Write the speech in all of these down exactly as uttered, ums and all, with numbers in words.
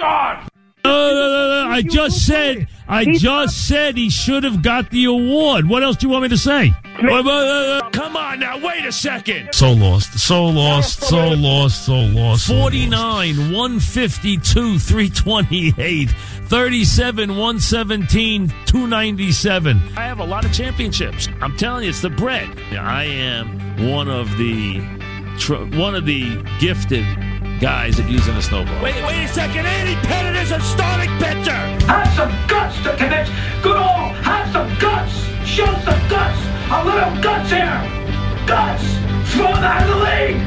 on! No, no, no, no. I just said, I just said he should have got the award. What else do you want me to say? Come on now, wait a second. So lost, so lost, so lost, so lost. forty-nine, one fifty-two, three twenty-eight, thirty-seven, one seventeen, two ninety-seven. I have a lot of championships. I'm telling you, it's the bread. I am one of the, one of the gifted guys that using a snowball. Wait, wait a second. Andy Pettit is a starting pitcher. Have some guts to connect. Good old, have some guts. Show some guts. A little guts here. Guts. Throw him out of the league.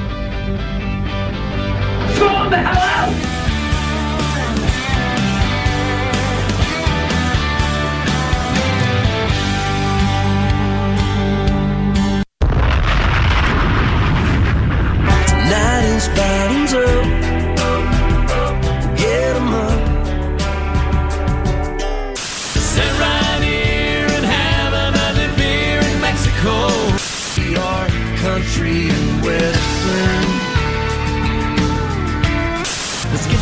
Throw him the hell out. Bottoms up, get 'em up. Sit right here and have another beer in Mexico. We are country and western. Let's get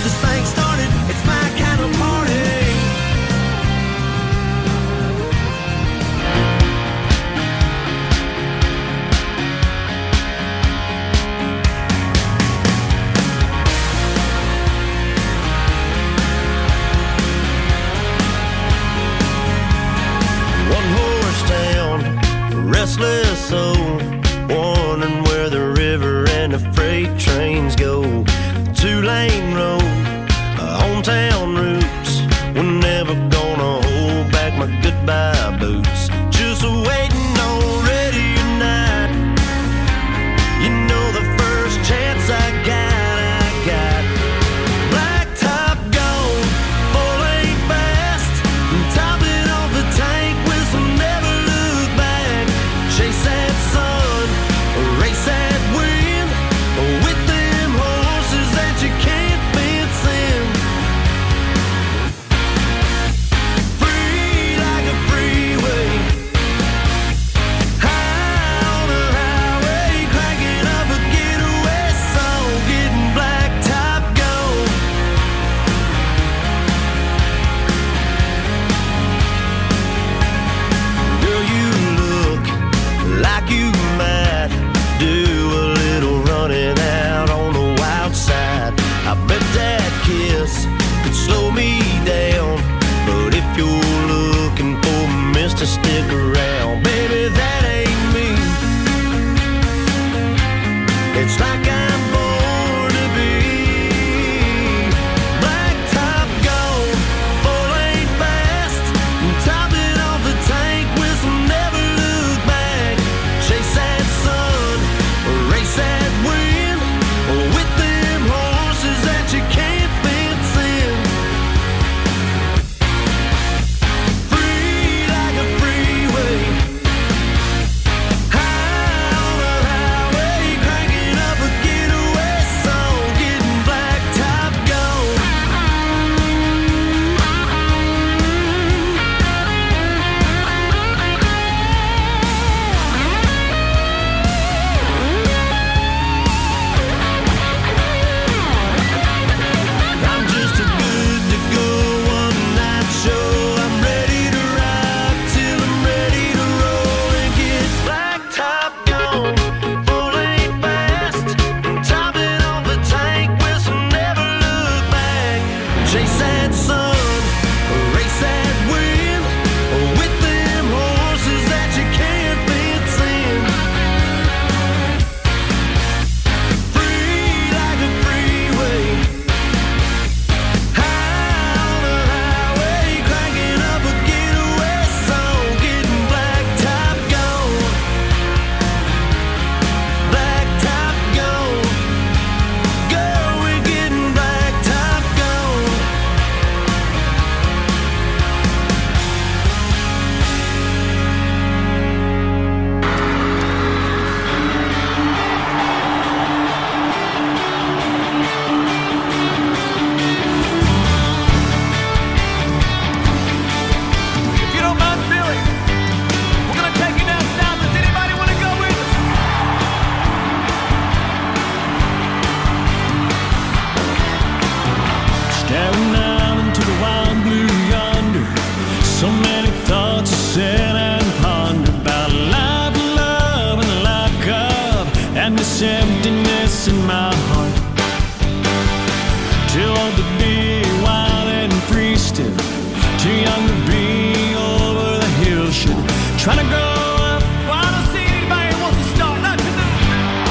Trying to grow up, why don't see anybody wants to start, not tonight.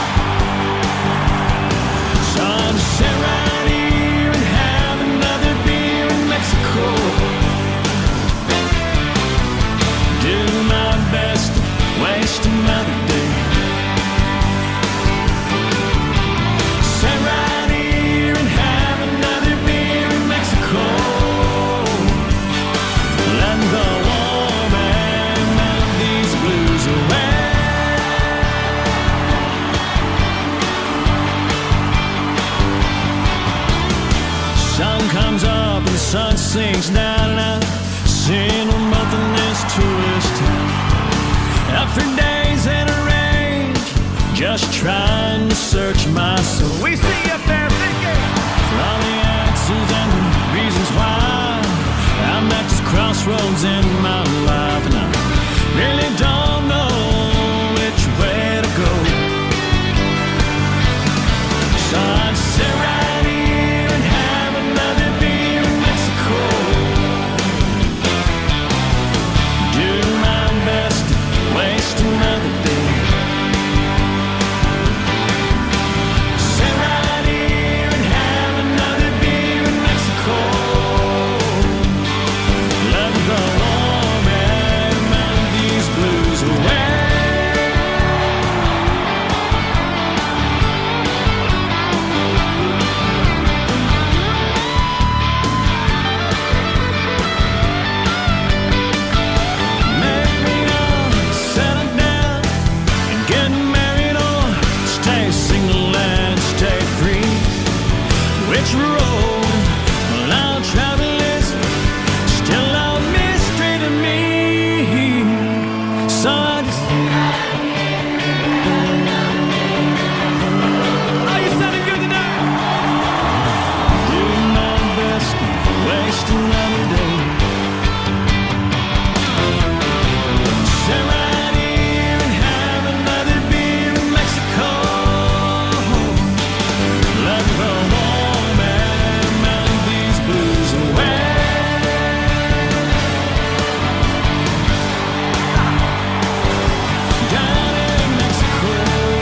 So I'm just sit right here and have another beer in Mexico. Do my best, waste another day. Sit right here and have another beer in Mexico. Let the warm air melt these blues away. Sun comes up and the sun sinks down, and I've seen them both in this tourist town. After days in a rage, just trying to search my soul. We see up there thinking for all the answers and the reasons why I'm at this crossroads in my life, and I really don't know which way to go. So I'd sit right here and have another beer in Mexico. Do my best, waste another day. Sit right here and have another beer in Mexico. Let the warm air melt these blues away. Maybe I'll settle down and get married, or stay single and stay free. Which road will I'll travel is still a mystery to me. So I just... Are you sounding good tonight? Do my best, waste another day. Sit right here and have another beer in Mexico. Let the warm air melt these blues away. Down in Mexico.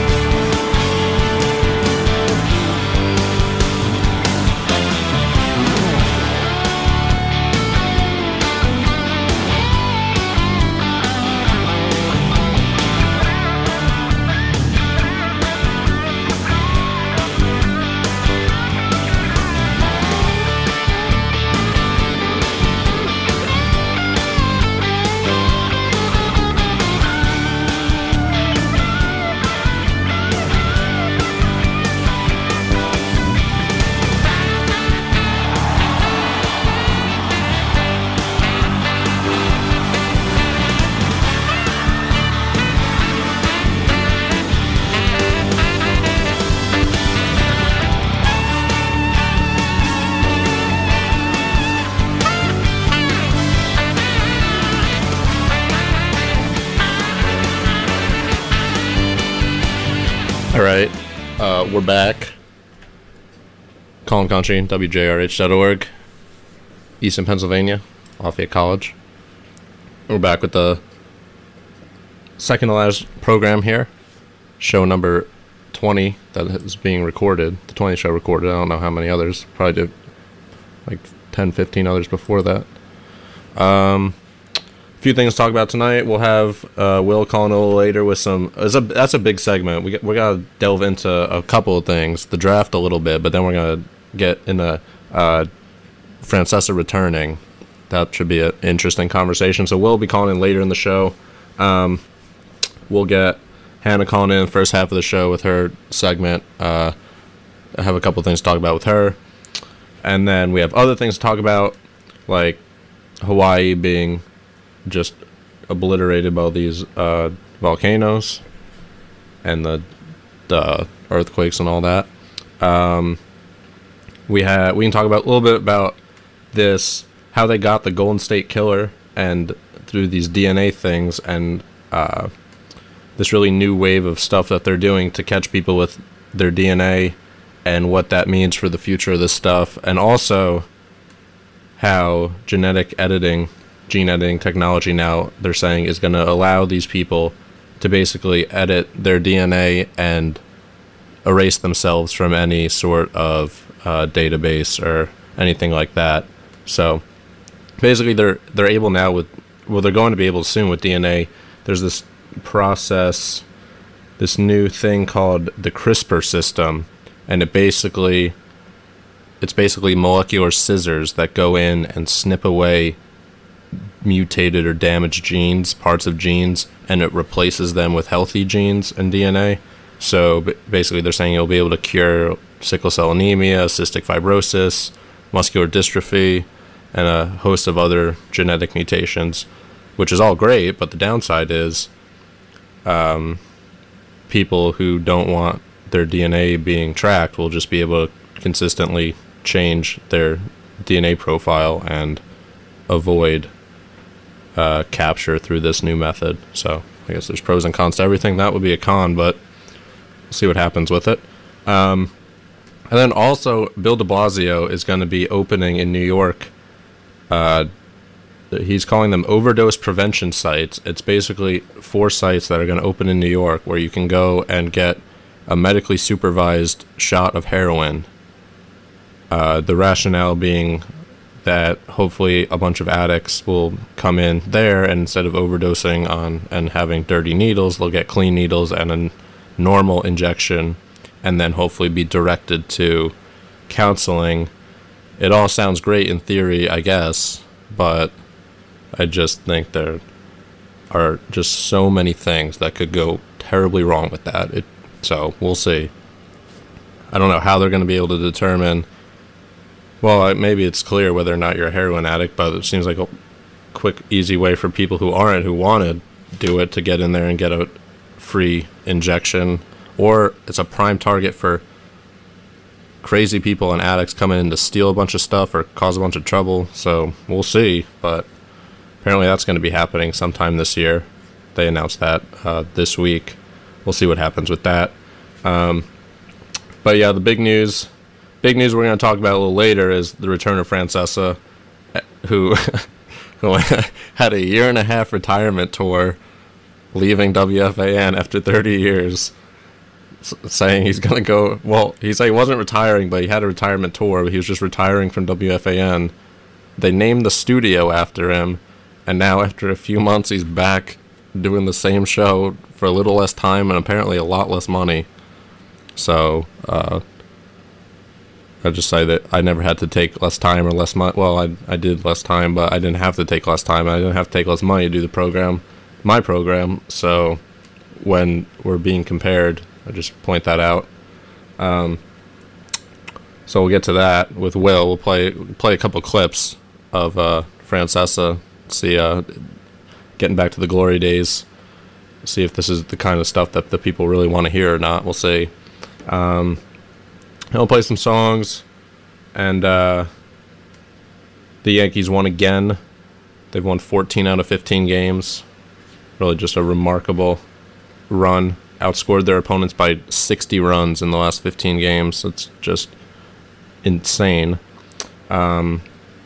All right, uh, we're back. Calling Country, W J R H dot org, Easton, Pennsylvania, Lafayette College. We're back with the second to last program here, show number twenty that is being recorded. The twentieth show recorded. I don't know how many others. Probably did like ten, fifteen others before that. Um, a few things to talk about tonight. We'll have uh, Will calling a little later with some. It's a, that's a big segment. We we gotta delve into a couple of things, the draft a little bit, but then we're gonna get into uh, Francesa returning. That should be an interesting conversation. So Will be calling in later in the show. Um, we'll get Hannah calling in the first half of the show with her segment. Uh, I have a couple of things to talk about with her, and then we have other things to talk about, like Hawaii being just obliterated by these uh, volcanoes and the the earthquakes and all that. Um, we had we can talk about a little bit about this, how they got the Golden State Killer, and through these D N A things, and uh, this really new wave of stuff that they're doing to catch people with their D N A, and what that means for the future of this stuff, and also how genetic editing gene editing technology now, they're saying, is going to allow these people to basically edit their D N A and erase themselves from any sort of uh, database or anything like that. So basically they're they're able now with, well, they're going to be able soon with D N A. There's this process, this new thing called the CRISPR system, and it basically, it's basically molecular scissors that go in and snip away mutated or damaged genes, parts of genes, and it replaces them with healthy genes and D N A. So basically they're saying it'll be able to cure sickle cell anemia, cystic fibrosis, muscular dystrophy, and a host of other genetic mutations, which is all great, but the downside is um, people who don't want their D N A being tracked will just be able to consistently change their D N A profile and avoid uh, capture through this new method. So I guess there's pros and cons to everything. That would be a con, but we'll see what happens with it. Um, and then also, Bill de Blasio is going to be opening in New York. Uh, he's calling them overdose prevention sites. It's basically four sites that are going to open in New York where you can go and get a medically supervised shot of heroin. Uh, the rationale being that hopefully a bunch of addicts will come in there, and instead of overdosing on and having dirty needles, they'll get clean needles and a normal injection, and then hopefully be directed to counseling. It all sounds great in theory, I guess, but I just think there are just so many things that could go terribly wrong with that. It, so we'll see. I don't know how they're going to be able to determine. Well, maybe it's clear whether or not you're a heroin addict, but it seems like a quick, easy way for people who aren't, who want to do it, to get in there and get a free injection. Or it's a prime target for crazy people and addicts coming in to steal a bunch of stuff or cause a bunch of trouble. So we'll see, but apparently that's going to be happening sometime this year. They announced that uh, this week. We'll see what happens with that. Um, but yeah, the big news... Big news we're going to talk about a little later is the return of Francesa, who, who had a year and a half retirement tour, leaving W F A N after thirty years, saying he's going to go, well, he said he wasn't retiring, but he had a retirement tour, but he was just retiring from W F A N. They named the studio after him, and now after a few months he's back doing the same show for a little less time and apparently a lot less money. So, uh... I just say that I never had to take less time or less money. Well, I I did less time, but I didn't have to take less time. I didn't have to take less money to do the program, my program. So when we're being compared, I just point that out. Um, so we'll get to that with Will. We'll play play a couple clips of uh, Francesa. See, uh, getting back to the glory days. See if this is the kind of stuff that the people really want to hear or not. We'll see. Um, He'll play some songs, and uh, the Yankees won again. They've won fourteen out of fifteen games. Really just a remarkable run. Outscored their opponents by sixty runs in the last fifteen games. It's just insane. Um,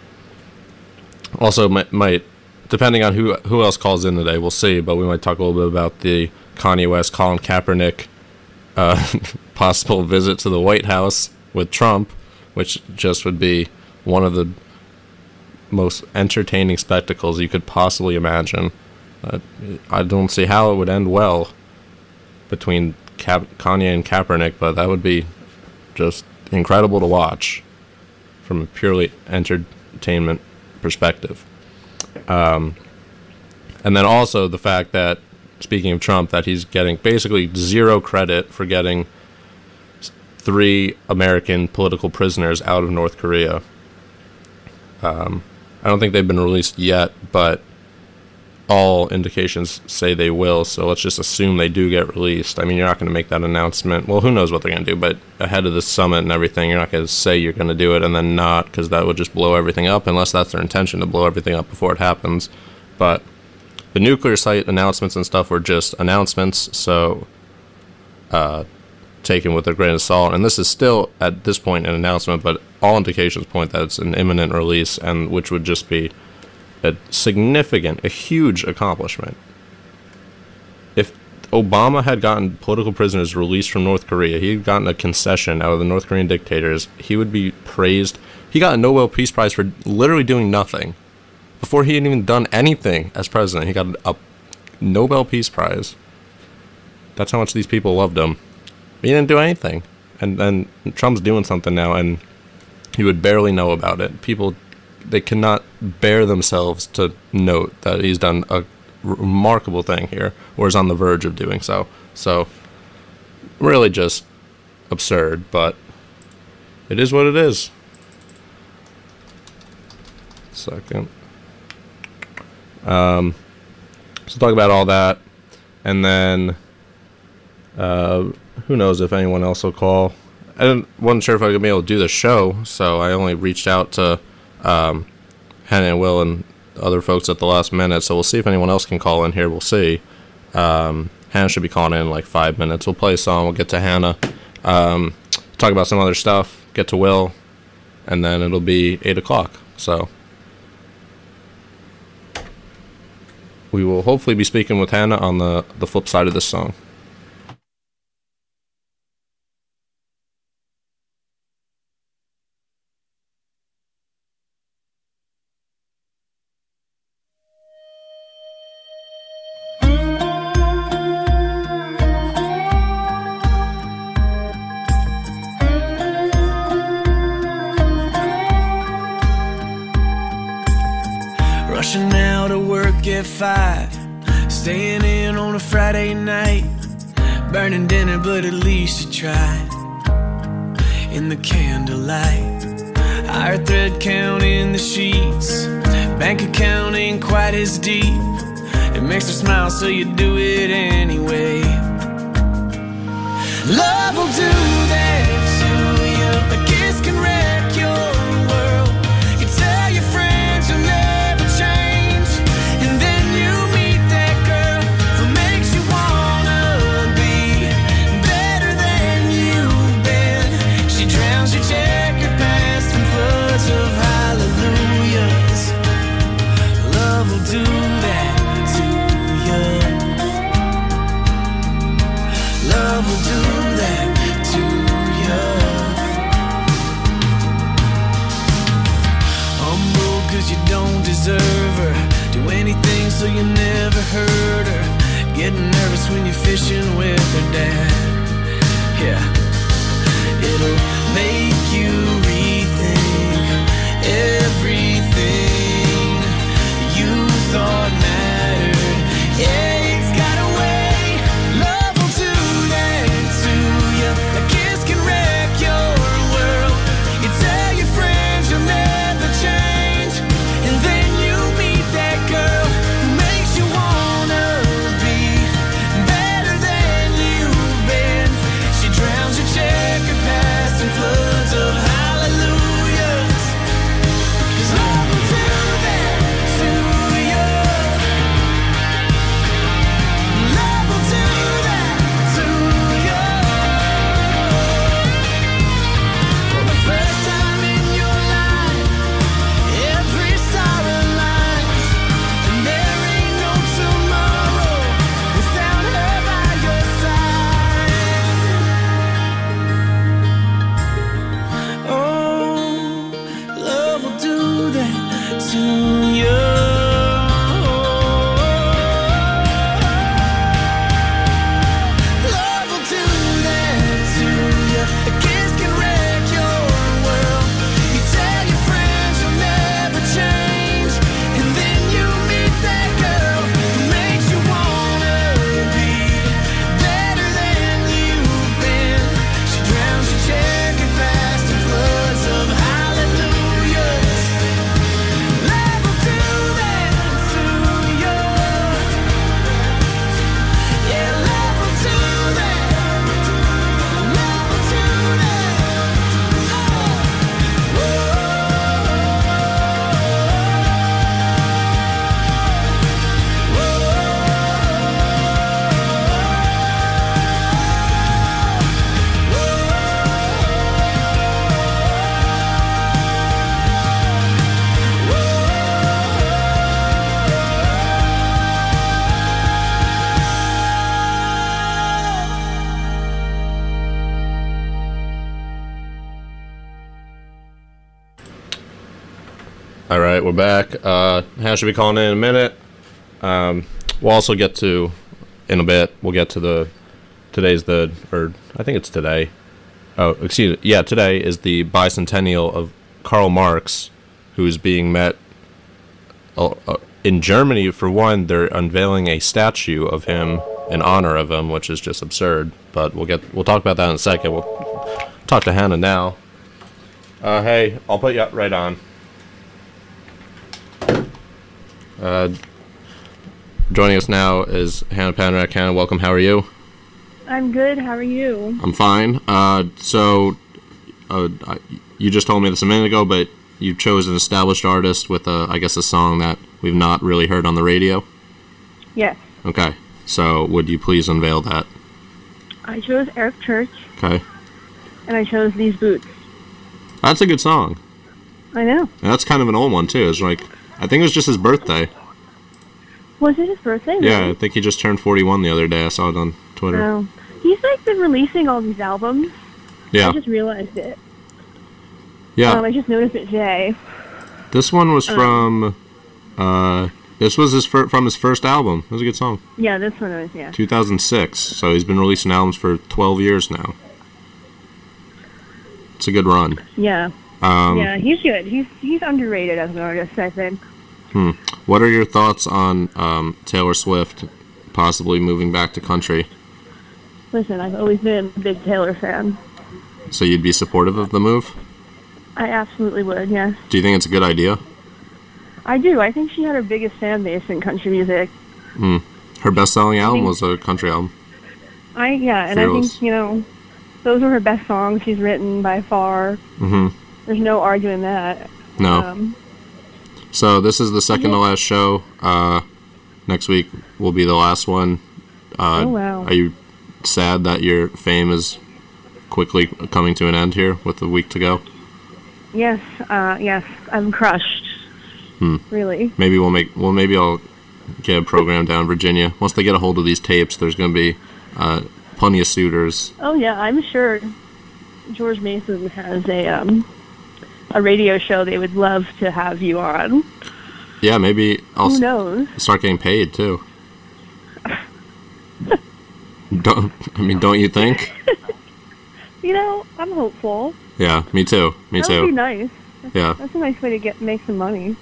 also, might, might depending on who who else calls in today, we'll see, but we might talk a little bit about the Kanye West, Colin Kaepernick Uh, possible visit to the White House with Trump, which just would be one of the most entertaining spectacles you could possibly imagine. Uh, I don't see how it would end well between Ka- Kanye and Kaepernick, but that would be just incredible to watch from a purely entertainment perspective. Um, and then also the fact that, speaking of Trump, that he's getting basically zero credit for getting three American political prisoners out of North Korea. Um, I don't think they've been released yet, but all indications say they will, so let's just assume they do get released. I mean, you're not going to make that announcement. Well, who knows what they're going to do, but ahead of the summit and everything, you're not going to say you're going to do it and then not, because that would just blow everything up, unless that's their intention, to blow everything up before it happens. But the nuclear site announcements and stuff were just announcements, so uh, taken with a grain of salt. And this is still, at this point, an announcement, but all indications point that it's an imminent release, and which would just be a significant, a huge accomplishment. If Obama had gotten political prisoners released from North Korea, he had gotten a concession out of the North Korean dictators, he would be praised. He got a Nobel Peace Prize for literally doing nothing. Before he had even done anything as president, he got a Nobel Peace Prize. That's how much these people loved him. He didn't do anything. And then Trump's doing something now, and he would barely know about it. People, they cannot bear themselves to note that he's done a remarkable thing here, or is on the verge of doing so. So, really just absurd, but it is what it is. Second. Um, so talk about all that, and then uh, who knows if anyone else will call. I didn't, wasn't sure if I was going to be able to do the show, so I only reached out to um, Hannah and Will and other folks at the last minute, so we'll see if anyone else can call in here. We'll see. Um, Hannah should be calling in in like five minutes. We'll play a song. We'll get to Hannah. Um, talk about some other stuff. Get to Will. And then it'll be eight o'clock. So we will hopefully be speaking with Hannah on the, the flip side of this song. Rushing out of work at five, staying in on a Friday night, burning dinner but at least you tried. In the candlelight, higher thread count in the sheets, bank account ain't quite as deep. It makes her smile so you do it anyway. Love will do that to you. A kiss can wreck your world. You tell your friends you'll never deserve her. Do anything so you never hurt her. Getting nervous when you're fishing with her dad. Yeah, it'll make you rethink everything you thought mattered. Yeah, it's got a way. Love will do that to you. A kiss can wreck your world. You tell your friends you'll never change, and then you meet that girl who makes you wanna be better than you've been. She drowns your checkered past and floods All right, we're back. Uh, Hannah should be calling in in a minute. Um, we'll also get to, in a bit, we'll get to the, today's the, or I think it's today. Oh, excuse me. Yeah, today is the bicentennial of Karl Marx, who's being met uh, uh, in Germany. For one, they're unveiling a statue of him in honor of him, which is just absurd. But we'll get, we'll talk about that in a second. We'll talk to Hannah now. Uh, hey, I'll put you right on. Uh, joining us now is Hannah Panrak. Hannah, welcome. How are you? I'm good. How are you? I'm fine. Uh, so, uh, you just told me this a minute ago, but you chose an established artist with, a, I guess, a song that we've not really heard on the radio? Yes. Okay. So, would you please unveil that? I chose Eric Church. Okay. And I chose These Boots. That's a good song. I know. And that's kind of an old one, too. It's like, I think it was just his birthday. Was it his birthday? Yeah, really? I think he just turned forty-one the other day. I saw it on Twitter. Oh. He's, like, been releasing all these albums. Yeah. I just realized it. Yeah. Um, I just noticed it today. This one was Um, from, uh, this was his fir- from his first album. It was a good song. Yeah, this one was, yeah. two thousand six, so he's been releasing albums for twelve years now. It's a good run. Yeah. Um, yeah, he's good. He's he's underrated as an artist, I think. Hmm. What are your thoughts on um, Taylor Swift possibly moving back to country? Listen, I've always been a big Taylor fan. So you'd be supportive of the move? I absolutely would, yes. Do you think it's a good idea? I do. I think she had her biggest fan base in country music. Hmm. Her best-selling album think- was a country album. I yeah, and I Fearless. think, you know, those were her best songs she's written by far. Mm-hmm. There's no arguing that. No. Um, So this is the second to last show. Uh, next week will be the last one. Uh, Oh, wow. Are you sad that your fame is quickly coming to an end here with a week to go? yes, uh, yes, I'm crushed. Hmm. Really. Maybe we'll make. Well, maybe I'll get a program down in Virginia. Once they get a hold of these tapes, there's going to be uh, plenty of suitors. Oh yeah, I'm sure George Mason has a um a radio show they would love to have you on. Yeah, maybe I'll Who s- knows? start getting paid too. don't I mean? Don't you think? You know, I'm hopeful. Yeah, me too. Me that too. would be nice. That's, Yeah. that's a nice way to get make some money.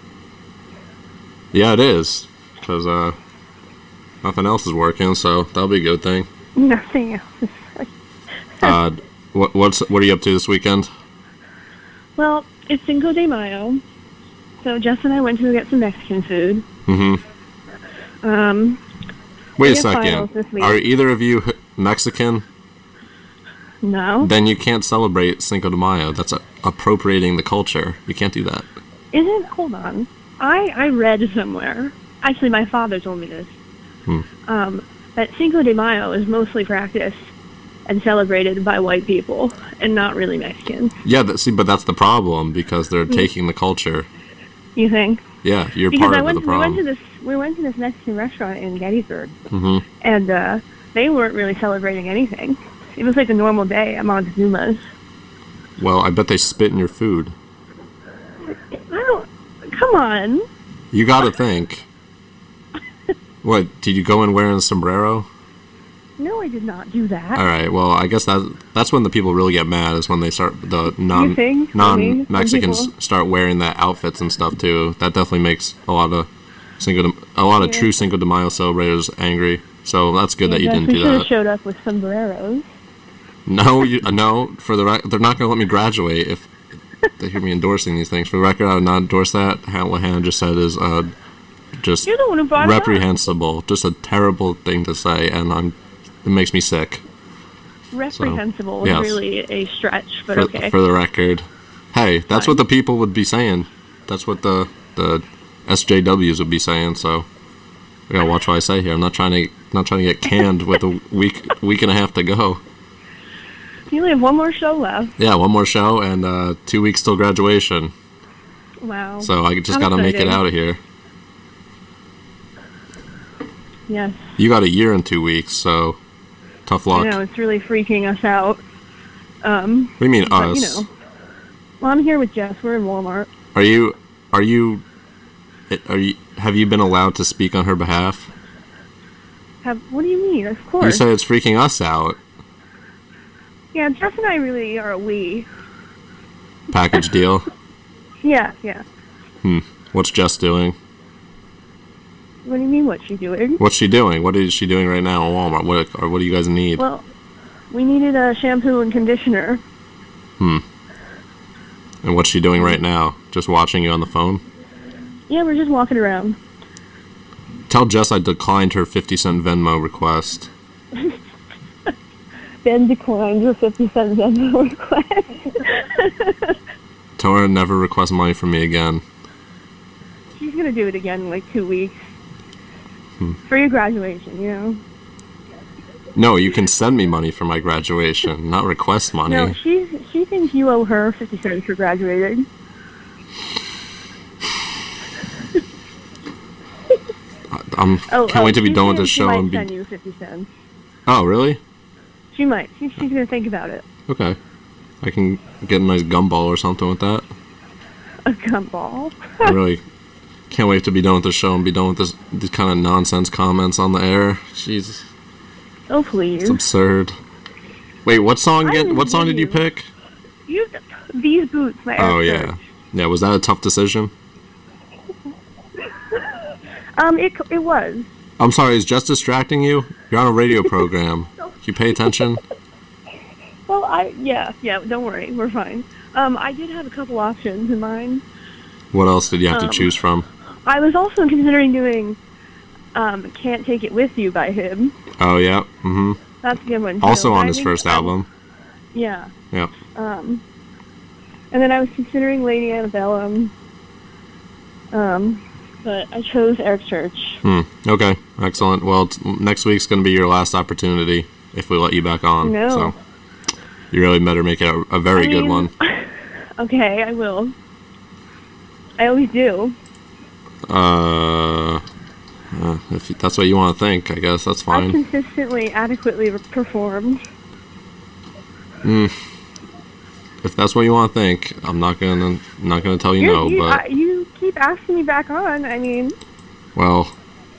Yeah, it is. Because uh, nothing else is working, so that'll be a good thing. Nothing else. uh, what what's what are you up to this weekend? Well, it's Cinco de Mayo, so Jess and I went to get some Mexican food. Mm-hmm. Um, Wait a we have finals second. this week. Are either of you h- Mexican? no, Then you can't celebrate Cinco de Mayo. That's a- appropriating the culture. You can't do that. isn't? Hold on. I I read somewhere. Actually, my father told me this. Hmm. Um, that Cinco de Mayo is mostly practiced and celebrated by white people and not really Mexicans. Yeah, that, see, but that's the problem because they're Hmm. taking the culture. You think? Yeah, you're Because part I of went, the we went problem. to this we went to this Mexican restaurant in Gettysburg, Mm-hmm. and uh, they weren't really celebrating anything. It was like a normal day at Montezuma's. Well, I bet they spit in your food. I don't. Come on. You got to think. What, did you go in wearing a sombrero? No, I did not do that. All right. Well, I guess that that's when the people really get mad is when they start the non You think? non Mexicans Some people- start wearing the outfits and stuff too. That definitely makes a lot of Cinco de, a lot of Yeah. true Cinco de Mayo celebrators angry. So that's good that you Yes, didn't we do should have that. showed up with sombreros. No, you uh, no. For the rec- they're not going to let me graduate if they hear me endorsing these things. For the record, I would not endorse that. Ha- What Hannah just said is uh, just You're the one who brought it up. reprehensible. Just a terrible thing to say, and I'm. It makes me sick. Reprehensible yes. was really a stretch, but For, okay. for the record, hey, that's Fine. what the people would be saying. That's what the the S J Ws would be saying. So I gotta watch what I say here. I'm not trying to not trying to get canned with a week week and a half to go. You only have one more show left. Yeah, one more show and uh, two weeks till graduation. Wow. So I just How gotta make it exciting. out of here. Yes. You got a year in two weeks, so tough luck. I know, it's really freaking us out. Um, What do you mean but, us? you know. Well, I'm here with Jess. We're in Walmart. Are you are you, are you, have you been allowed to speak on her behalf? Have, what do you mean? Of course. You said it's freaking us out. Yeah, Jess and I really are a we. Package deal? Yeah, yeah. Hmm. What's Jess doing? What do you mean, what's she doing? What's she doing? What is she doing right now at Walmart? What, or what do you guys need? Well, we needed a shampoo and conditioner. Hmm. And what's she doing right now? Just watching you on the phone? Yeah, we're just walking around. Tell Jess I declined her fifty cent Venmo request. Ben declined your fifty cent Venmo request. Tell her to never request money from me again. She's gonna do it again in like two weeks. Hmm. For your graduation, you know? No, you can send me money for my graduation, not request money. No, she's, she thinks you owe her fifty cents for graduating. I'm oh, can't oh, wait to be she done with thinks this she show might and be. send you fifty cents. Oh, really? She might. She, she's gonna think about it. Okay. I can get a nice gumball or something with that. A gumball? I really can't wait to be done with the show and be done with this these kind of nonsense comments on the air. Jesus. Oh, please. It's absurd. Wait, what song I again? What song did you you. pick? You, these boots, my Oh, Eric yeah. Yeah, was that a tough decision? Um, it it was. I'm sorry, is Jess distracting you? You're on a radio program. Can you pay attention? Well, I yeah yeah. Don't worry, we're fine. Um, I did have a couple options in mind. What else did you have Um, to choose from? I was also considering doing um, "Can't Take It With You" by him. Oh, yeah. Mm-hmm. That's a good one. Too. Also But on I his think first I- album. Yeah. Yeah. Um, and then I was considering Lady Antebellum. Um, but I chose Eric Church. Hmm. Okay. Excellent. Well, t- next week's going to be your last opportunity if we let you back on. No. So you really better make it a, a very I good mean, one. Okay, I will. I always do. Uh, uh, if that's what you want to think, I guess that's I've fine. consistently, adequately re- performed. Hmm. If that's what you want to think, I'm not gonna not gonna tell you You're- no. you, But I, you keep asking me back on. I mean, well,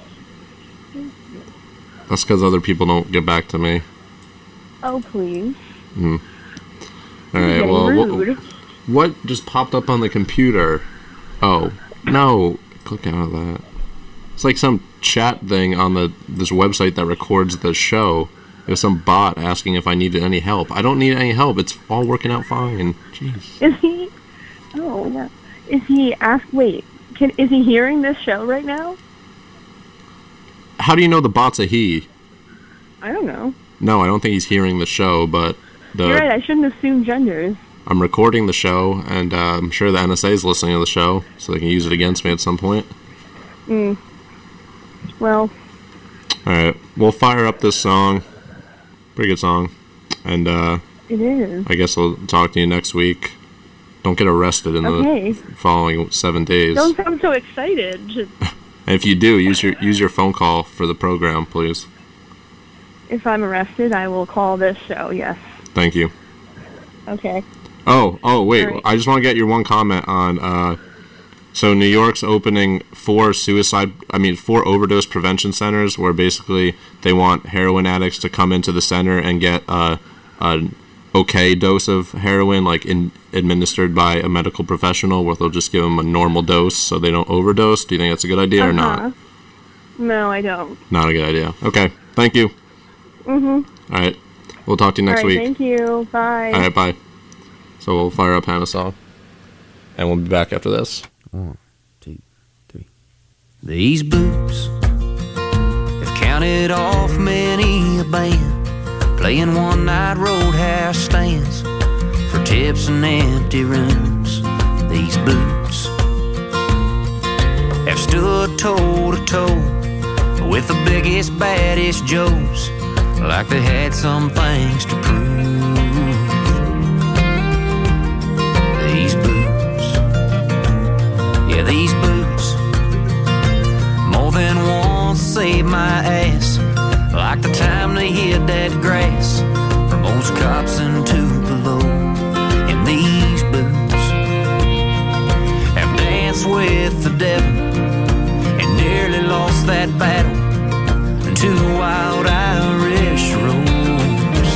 that's because other people don't get back to me. oh please. Hmm. All You're right. getting Well, rude. what, what just popped up on the computer? Oh no! Click out of that. It's like some chat thing on the this website that records the show. There's some bot asking if I needed any help. I don't need any help. It's all working out fine. Jeez. Is he? Oh yeah. Is he? Ask. Wait. Can is he hearing this show right now? How do you know the bot's a he? I don't know. No, I don't think he's hearing the show, but the You're right. I shouldn't assume genders. I'm recording the show, and uh, I'm sure the N S A is listening to the show, so they can use it against me at some point. Hmm. Well. All right, we'll fire up this song. Pretty good song, and uh, It is. I guess we'll talk to you next week. Don't get arrested in Okay. the following seven days. Don't sound so excited. Just, And if you do, use your use your phone call for the program, please. if I'm arrested, I will call this show. Yes. Thank you. Okay. Oh, oh, wait. All right. I just want to get your one comment on. Uh, so New York's opening four suicide, I mean, four overdose prevention centers where basically they want heroin addicts to come into the center and get uh, an okay dose of heroin, like in, administered by a medical professional, where they'll just give them a normal dose so they don't overdose. Do you think that's a good idea or not? Uh-huh. No, I don't. Not a good idea. Okay. Thank you. Mm-hmm. All right. We'll talk to you next All right, week. Thank you. Bye. All right. Bye. So we'll fire up Hannah's song, and we'll be back after this. One, two, three. These boots have counted off many a band, playing one-night roadhouse stands for tips and empty rooms. These boots have stood toe-to-toe with the biggest, baddest Joes, like they had some things to prove. These boots, yeah, these boots, more than once saved my ass, like the time they hid that grass from most cops and Tupelo. And these boots have danced with with the devil and nearly lost that battle to wild Irish rose.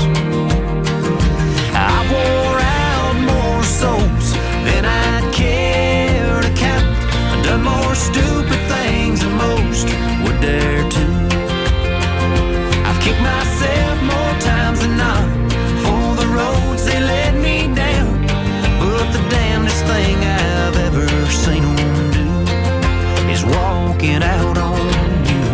I wore out more souls than I'd care to count. I've done more stupid things than most would dare to. I've kicked myself more times than not for the roads they led me down. But the damnedest thing I've ever seen them do is walking out on you.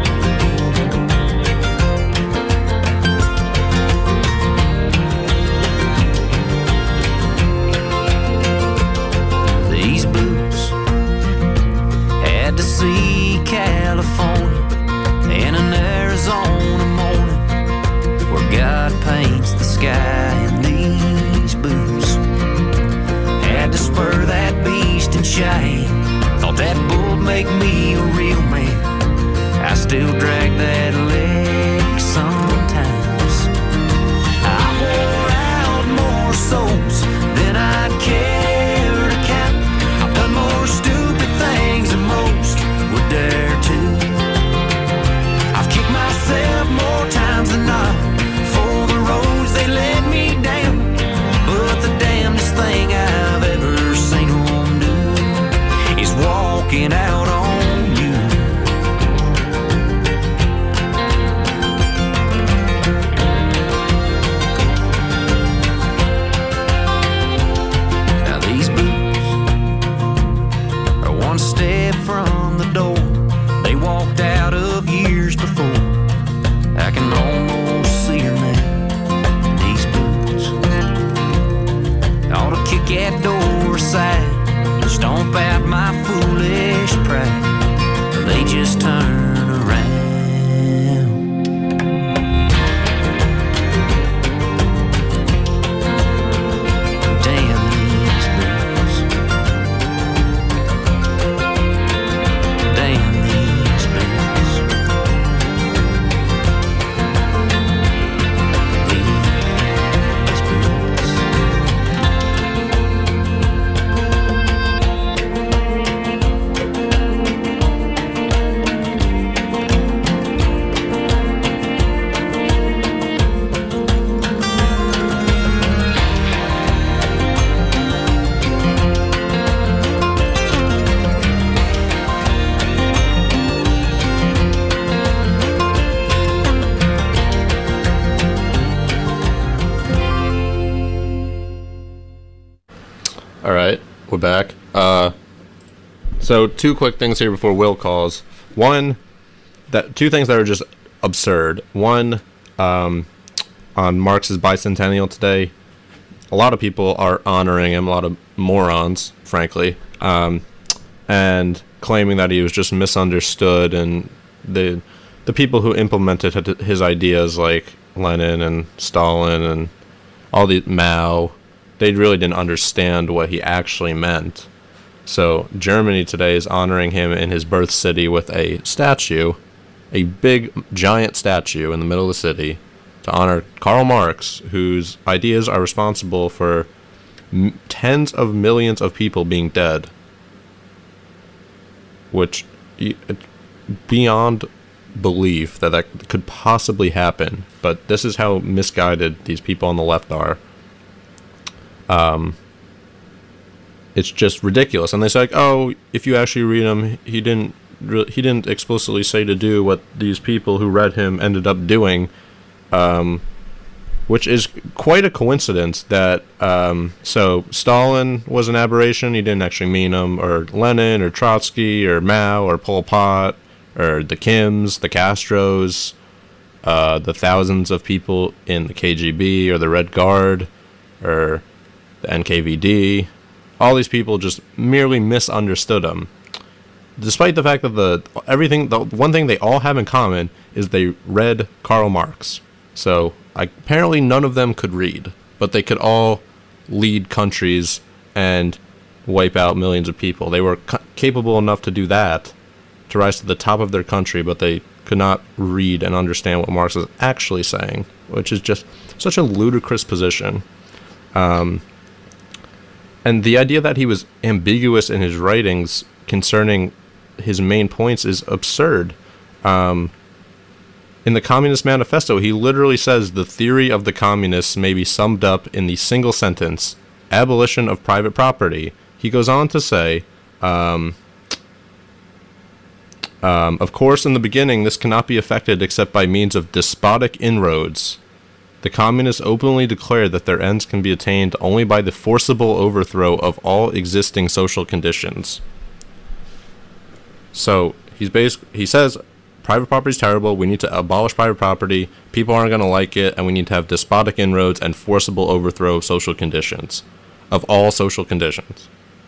These boots had to see California in an Arizona morning where God paints the sky in these boots. Had to spur that beast and shine. Thought that bull'd make me a real man. I still drag that leg sometimes. I wore out more souls than I'd care to count. I've done more stupid things than most would dare to. I've kicked myself more times than not for the roads they led me down. But the damnedest thing I've ever seen them do is walking out on you. Now these boots are one step from the door they walked out of years before. I can almost see her now. These boots ought to kick that door aside, stomp out my foolish pride. They just turn around. Damn these boots. Damn these boots. These boots. All right, we're back. Uh, so two quick things here before Will calls. One, that two things that are just absurd. One, um, on Marx's bicentennial today, a lot of people are honoring him, a lot of morons, frankly, um, and claiming that he was just misunderstood, and the the people who implemented his ideas, like Lenin and Stalin and all the Mao, they really didn't understand what he actually meant. So Germany today is honoring him in his birth city with a statue, a big, giant statue in the middle of the city, to honor Karl Marx, whose ideas are responsible for m- tens of millions of people being dead. Which, y- beyond belief that that could possibly happen. But this is how misguided these people on the left are. Um, it's just ridiculous, and they say, like, "Oh, if you actually read him, he didn't re- he didn't explicitly say to do what these people who read him ended up doing," um, which is quite a coincidence. That um, so Stalin was an aberration; he didn't actually mean him, or Lenin, or Trotsky, or Mao, or Pol Pot, or the Kims, the Castros, uh, the thousands of people in the K G B or the Red Guard, or the N K V D. All these people just merely misunderstood him, despite the fact that the everything the one thing they all have in common is they read Karl Marx. So I, apparently none of them could read, but they could all lead countries and wipe out millions of people. They were ca- capable enough to do that, to rise to the top of their country, but they could not read and understand what Marx is actually saying, which is just such a ludicrous position. Um, and the idea that he was ambiguous in his writings concerning his main points is absurd. Um, in the Communist Manifesto, he literally says the theory of the communists may be summed up in the single sentence, abolition of private property. He goes on to say, um, um, of course, in the beginning, this cannot be effected except by means of despotic inroads. The communists openly declare that their ends can be attained only by the forcible overthrow of all existing social conditions. So he's basic, he says private property is terrible, we need to abolish private property, people aren't going to like it, and we need to have despotic inroads and forcible overthrow of social conditions, of all social conditions.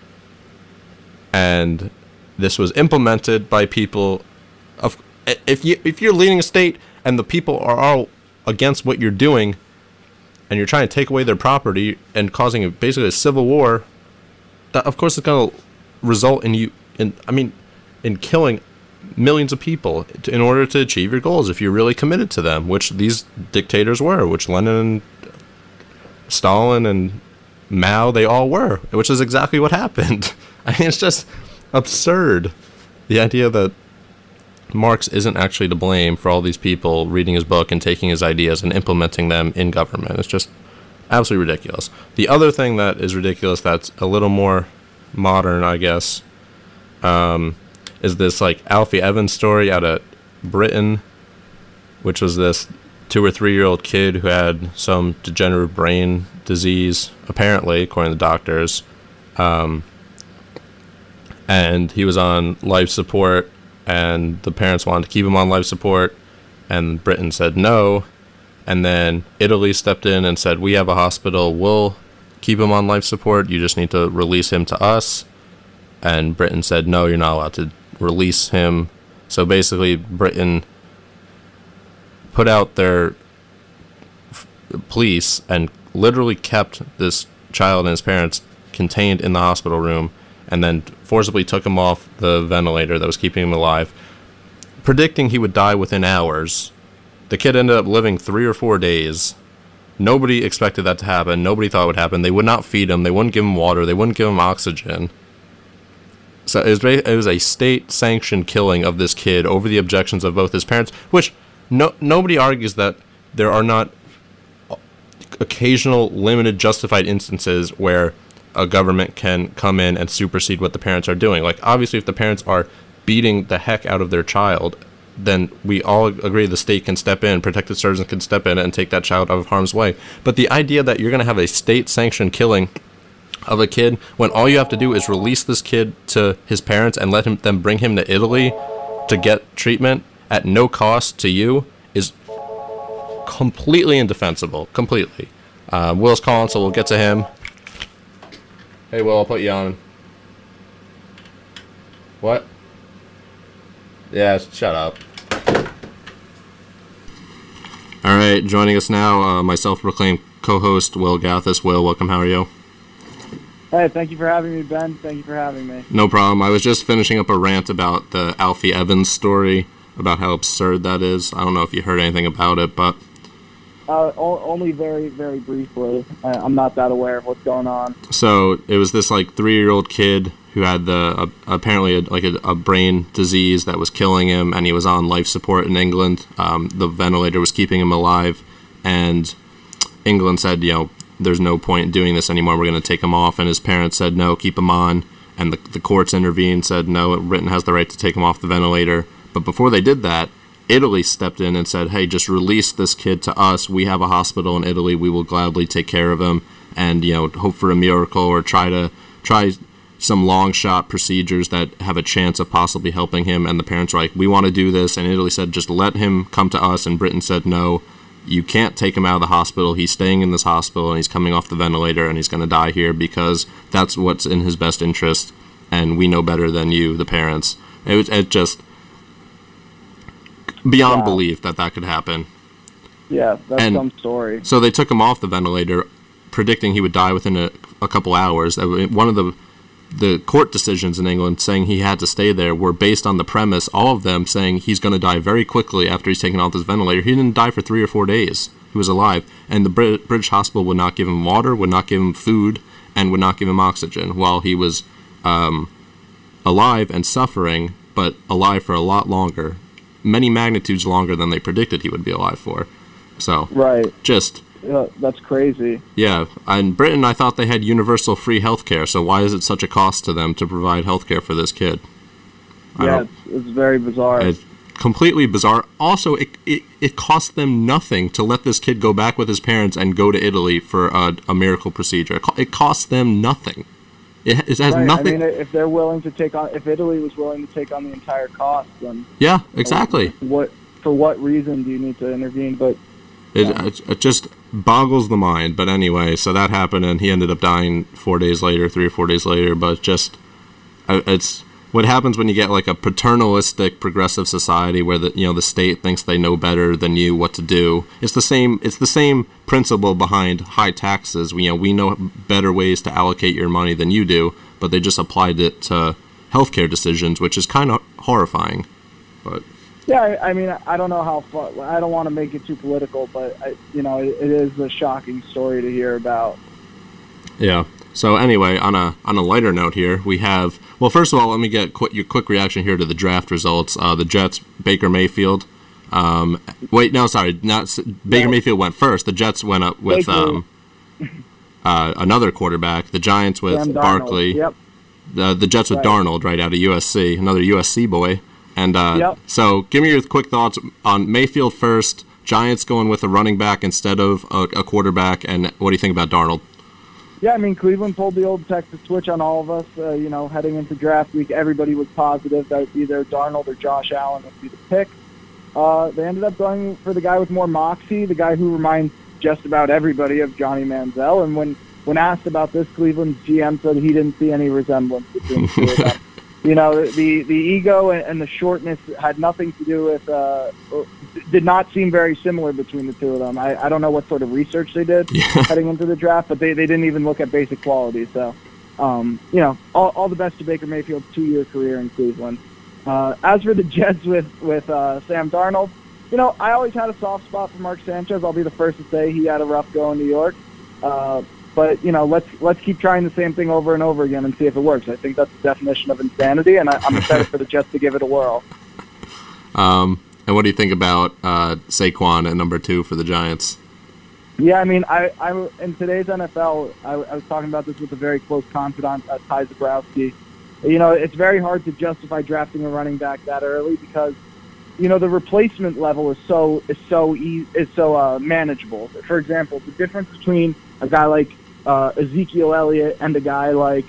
And this was implemented by people of, if you if you're leading a state and the people are all against what you're doing and you're trying to take away their property and causing a, basically a civil war, that of course it's going to result in you in I mean in killing millions of people to, in order to achieve your goals if you're really committed to them, which these dictators were, which Lenin and Stalin and Mao, they all were, which is exactly what happened. I mean, it's just absurd, the idea that Marx isn't actually to blame for all these people reading his book and taking his ideas and implementing them in government. It's just absolutely ridiculous. The other thing that is ridiculous that's a little more modern, I guess, um, is this like Alfie Evans story out of Britain, which was this two or three year old kid who had some degenerative brain disease, apparently, according to the doctors. Um, and he was on life support, and the parents wanted to keep him on life support, and Britain said no. And then Italy stepped in and said, we have a hospital, we'll keep him on life support, you just need to release him to us. And Britain said, no, you're not allowed to release him. So basically, Britain put out their f- police and literally kept this child and his parents contained in the hospital room, and then forcibly took him off the ventilator that was keeping him alive, predicting he would die within hours. The kid ended up living three or four days. Nobody expected that to happen. Nobody thought it would happen. They would not feed him. They wouldn't give him water. They wouldn't give him oxygen. So it was, it was a state-sanctioned killing of this kid over the objections of both his parents, which no nobody argues that there are not occasional, limited, justified instances where a government can come in and supersede what the parents are doing. Like, obviously, if the parents are beating the heck out of their child, then we all agree the state can step in, protective services can step in and take that child out of harm's way. But the idea that you're going to have a state-sanctioned killing of a kid when all you have to do is release this kid to his parents and let him them bring him to Italy to get treatment at no cost to you is completely indefensible. Completely. Uh, Will's calling, so we'll get to him. Hey, Will, I'll put you on. What? Yeah, shut up. All right, joining us now, uh, my self-proclaimed co-host, Will Gathis. Will, welcome. How are you? Hey, thank you for having me, Ben. Thank you for having me. No problem. I was just finishing up a rant about the Alfie Evans story, about how absurd that is. I don't know if you heard anything about it, but... Uh, o- only very, very briefly. I- I'm not that aware of what's going on. So, it was this, like, three-year-old kid who had, the uh, apparently, a, like, a, a brain disease that was killing him, and he was on life support in England. Um, the ventilator was keeping him alive, and England said, you know, there's no point in doing this anymore, we're going to take him off, and his parents said, no, keep him on, and the, the courts intervened, said, no, Britain has the right to take him off the ventilator. But before they did that, Italy stepped in and said, hey, just release this kid to us, we have a hospital in Italy, we will gladly take care of him, and, you know, hope for a miracle, or try to, try some long shot procedures that have a chance of possibly helping him. And the parents were like, we want to do this, and Italy said, just let him come to us, and Britain said, no, you can't take him out of the hospital. He's staying in this hospital, and he's coming off the ventilator, and he's going to die here because that's what's in his best interest, and we know better than you, the parents. It was it just beyond wow. belief that that could happen. Yeah, that's and some story. So they took him off the ventilator, predicting he would die within a, a couple hours. One of the the court decisions in England saying he had to stay there were based on the premise, all of them saying he's going to die very quickly after he's taken off this ventilator. He didn't die for three or four days. He was alive. And the Brit- British hospital would not give him water, would not give him food, and would not give him oxygen while he was um, alive and suffering, but alive for a lot longer, many magnitudes longer than they predicted he would be alive for. So, right. just... Yeah, that's crazy. Yeah, in Britain, I thought they had universal free healthcare, so why is it such a cost to them to provide healthcare for this kid? I yeah, it's, it's very bizarre. It's completely bizarre. Also, it, it it cost them nothing to let this kid go back with his parents and go to Italy for a, a miracle procedure. It, co- it costs them nothing. It, it has right. nothing. I mean, if they're willing to take on, if Italy was willing to take on the entire cost, then yeah, exactly. What for? What reason do you need to intervene? But It, it, it just boggles the mind. But anyway, so that happened, and he ended up dying four days later, three or four days later. But just, it's what happens when you get like a paternalistic progressive society where the you know the state thinks they know better than you what to do. It's the same. It's the same principle behind high taxes. We, you know, we know better ways to allocate your money than you do, but they just applied it to healthcare decisions, which is kind of horrifying. But. Yeah, I, I mean, I don't know how far. I don't want to make it too political, but I, you know, it, it is a shocking story to hear about. Yeah. So anyway, on a on a lighter note here, we have. Well, first of all, let me get quick, your quick reaction here to the draft results. Uh, the Jets, Baker Mayfield. Um, wait, no, sorry, not Baker no. Mayfield went first. The Jets went up with um, uh, another quarterback. The Giants with Sam Darnold. Barkley. Yep. The the Jets with Right. Darnold, right out of U S C, another U S C boy. And uh, Yep. so, give me your quick thoughts on Mayfield first. Giants going with a running back instead of a, a quarterback, and what do you think about Darnold? Yeah, I mean, Cleveland pulled the old Texas switch on all of us. Uh, you know, heading into draft week, everybody was positive that either Darnold or Josh Allen would be the pick. Uh, they ended up going for the guy with more moxie, the guy who reminds just about everybody of Johnny Manziel. And when when asked about this, Cleveland's G M said he didn't see any resemblance between the two of them. You know, the the ego and the shortness had nothing to do with, uh, did not seem very similar between the two of them. I, I don't know what sort of research they did Yeah. heading into the draft, but they, they didn't even look at basic quality. So, um, you know, all, all the best to Baker Mayfield's two-year career in Cleveland. Uh, as for the Jets with, with uh, Sam Darnold, you know, I always had a soft spot for Mark Sanchez. I'll be the first to say he had a rough go in New York. Uh, But, you know, let's let's keep trying the same thing over and over again and see if it works. I think that's the definition of insanity, and I, I'm excited for the Jets to give it a whirl. Um, and what do you think about uh, Saquon at number two for the Giants? Yeah, I mean, I, I in today's N F L, I, I was talking about this with a very close confidant, uh, Ty Zabrowski. You know, it's very hard to justify drafting a running back that early because, you know, the replacement level is so is so e- is so uh, manageable. For example, the difference between a guy like uh, Ezekiel Elliott and a guy like,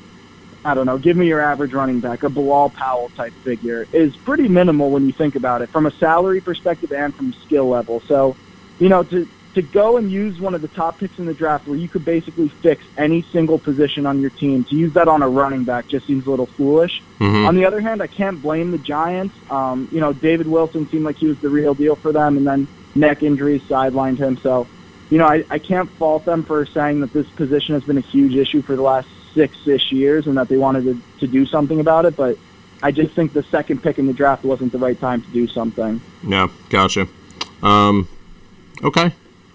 I don't know, give me your average running back, a Bilal Powell type figure, is pretty minimal when you think about it from a salary perspective and from skill level. So, you know, to to go and use one of the top picks in the draft where you could basically fix any single position on your team, to use that on a running back just seems a little foolish. Mm-hmm. On the other hand, I can't blame the Giants. Um, you know, David Wilson seemed like he was the real deal for them, and then neck injuries sidelined him. So, you know, I, I can't fault them for saying that this position has been a huge issue for the last six-ish years and that they wanted to, to do something about it. But I just think the second pick in the draft wasn't the right time to do something. Yeah, gotcha. Um, okay.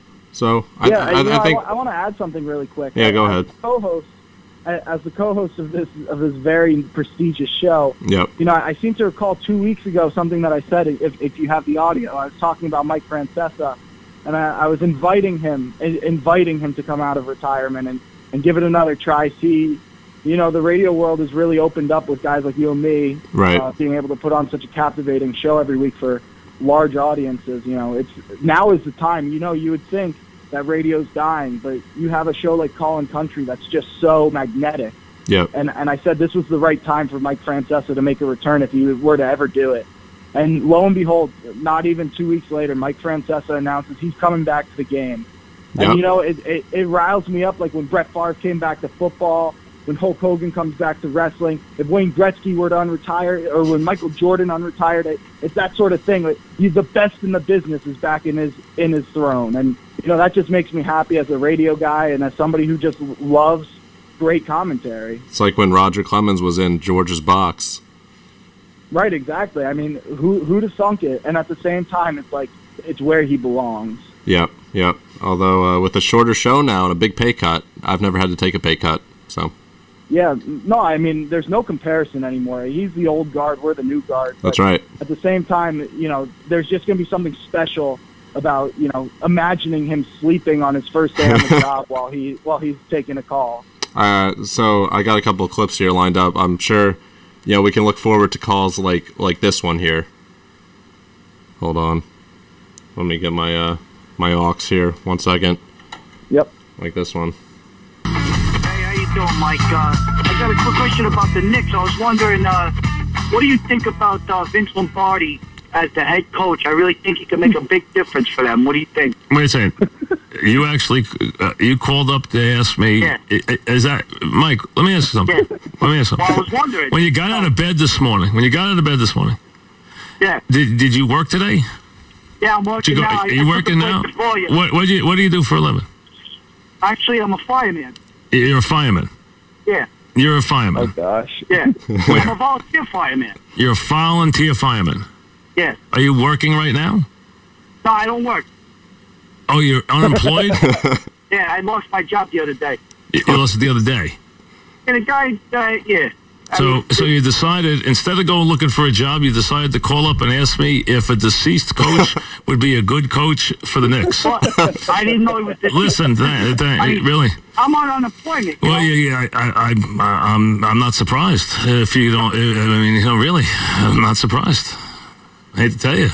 So, I, yeah, I, you know, I think... I, I want to add something really quick. Yeah, go as ahead. The co-host, as the co-host of this of this very prestigious show, Yep. you know, I seem to recall two weeks ago something that I said, if, if you have the audio. I was talking about Mike Francesa, and I, I was inviting him, inviting him to come out of retirement and, and give it another try. See, you know, the radio world has really opened up with guys like you and me, Right. uh, being able to put on such a captivating show every week for large audiences. You know, it's now is the time. You know, you would think that radio's dying, but you have a show like Call and Country that's just so magnetic. Yep. And and I said this was the right time for Mike Francesa to make a return if he were to ever do it. And lo and behold, not even two weeks later, Mike Francesa announces he's coming back to the game. And, Yep. you know, it, it, it riles me up like when Brett Favre came back to football, when Hulk Hogan comes back to wrestling, if Wayne Gretzky were to unretire, or when Michael Jordan unretired, it, it's that sort of thing. Like, he's the best in the business is back in his in his throne. And, you know, that just makes me happy as a radio guy and as somebody who just loves great commentary. It's like when Roger Clemens was in George's box. Right, exactly. I mean, who who'd have thunk it? And at the same time, it's like, it's where he belongs. Yep, yep. Although uh, with a shorter show now and a big pay cut, I've never had to take a pay cut. So, Yeah, no, I mean, there's no comparison anymore. He's the old guard, we're the new guard. That's right. At the same time, you know, there's just going to be something special about, you know, imagining him sleeping on his first day on the job while he while he's taking a call. Uh, so I got a couple of clips here lined up. I'm sure, you know, we can look forward to calls like like this one here. Hold on. Let me get my uh, my aux here. One second. Yep. Like this one. How you doing, Mike? Uh, I got a quick question about the Knicks. I was wondering, uh, what do you think about uh, Vince Lombardi as the head coach? I really think he can make a big difference for them. What do you think? Wait a second. You actually, uh, you called up to ask me, Yeah. is that, Mike, let me ask you something. Yeah. Let me ask you Well, something. I was wondering. When you got out of bed this morning, when you got out of bed this morning, Yeah. did did you work today? Yeah, I'm Did working you go, now. are I- you I working took a now? break before you. What what do you what do you do for a living? Actually, I'm a fireman. You're a fireman. Yeah. You're a fireman. Oh, gosh. Yeah. I'm a volunteer fireman. You're a volunteer fireman. Yeah. Are you working right now? No, I don't work. Oh, you're unemployed? Yeah, I lost my job the other day. You lost it the other day. And the guy, uh, yeah. I So, mean, so you decided, instead of going looking for a job, you decided to call up and ask me if a deceased coach would be a good coach for the Knicks. well, I didn't know he was this. Listen, that, that, I mean, really. I'm on unemployment. You Well, know? yeah, yeah, I, I, I, I'm, I'm not surprised. If you don't, I mean, you know, really, I'm not surprised. I hate to tell you,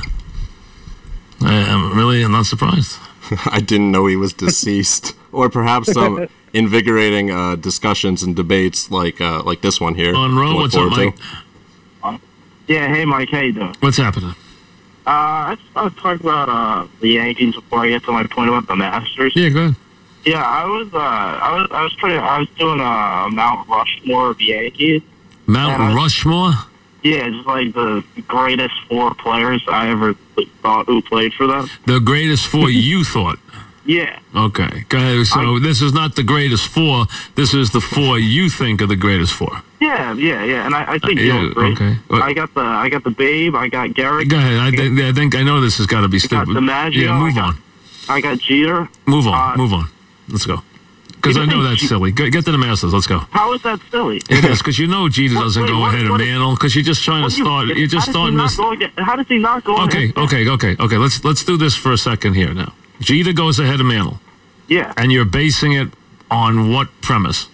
I, I'm really, I'm not surprised. I didn't know he was deceased. Or perhaps some invigorating uh, discussions and debates like uh, like this one here. Monroe, to look what's up, forward Mike? to. Yeah, hey, Mike, how you doing? What's happening? Uh, I just want to talk about uh, the Yankees before I get to my point about the Masters. Yeah, go ahead. Yeah, I was, uh, I was, I was pretty, I was doing uh, Mount Rushmore of the Yankees. Mount Yeah, I- Rushmore? Yeah, it's like the greatest four players I ever thought who played for them. The greatest four you thought. Yeah. Okay. Go ahead. So I- this is not the greatest four. This is the four you think are the greatest four. Yeah, yeah, yeah, and I, I think Uh, you'll yeah, agree. okay. Well- I got the, I got the Babe, I got Garrett, Go ahead. I, think I think I know this has got to be I got stupid. DiMaggio, Yeah, move I got, on. I got Jeter. Move on. uh, Move on. Let's go. Because I know that's silly. Go, get to the Masters. Let's go. How is that silly? It is because you know Jeter What- doesn't wait, go what- ahead of what- Mantle because you're just trying What to do you- start. You're just how does he starting not this. go again- How does he not go Okay. ahead? Okay. Okay. Okay. Let's let's do this for a second here now. Jeter goes ahead of Mantle, Yeah. and you're basing it on what premise?